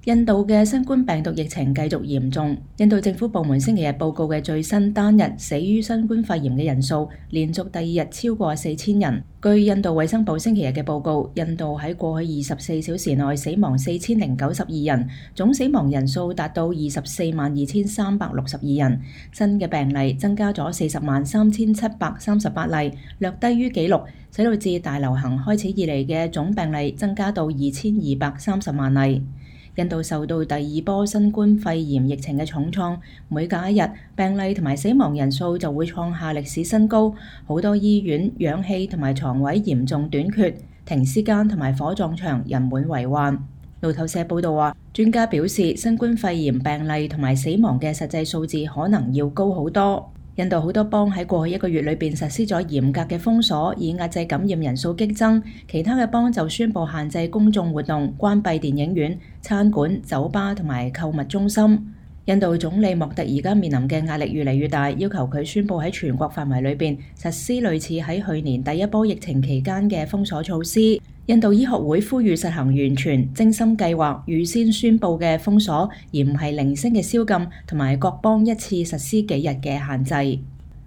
印度嘅新冠病毒疫情繼續嚴重。印度政府部門星期日報告嘅最新單日死於新冠肺炎嘅人數，連續第二日超過4000人。據印度衛生部星期日嘅報告，印度喺過去24小時內死亡4092人，總死亡人數達到242362人。新嘅病例增加咗403738例，略低於紀錄，使到自大流行開始以嚟嘅總病例增加到2230萬例。印度受到第二波新冠肺炎疫情嘅重創，每隔一日病例同埋死亡人數就會創下歷史新高。好多醫院氧氣同埋床位嚴重短缺，停屍間同埋火葬場人滿為患。路透社報道話，專家表示新冠肺炎病例同埋死亡嘅實際數字可能要高好多。印度好多邦喺過去1個月裏邊實施咗嚴格嘅封鎖，以壓制感染人數激增。其他嘅邦就宣布限制公眾活動，關閉電影院、餐館、酒吧同埋購物中心。印度總理莫迪而家面臨嘅壓力越嚟越大，要求佢宣布喺全國範圍裏邊實施類似喺去年第一波疫情期間嘅封鎖措施。印度醫學會呼籲實行完全精心計劃、預先宣布嘅封鎖，而唔係零星嘅宵禁，同埋各邦一次實施幾日嘅限制。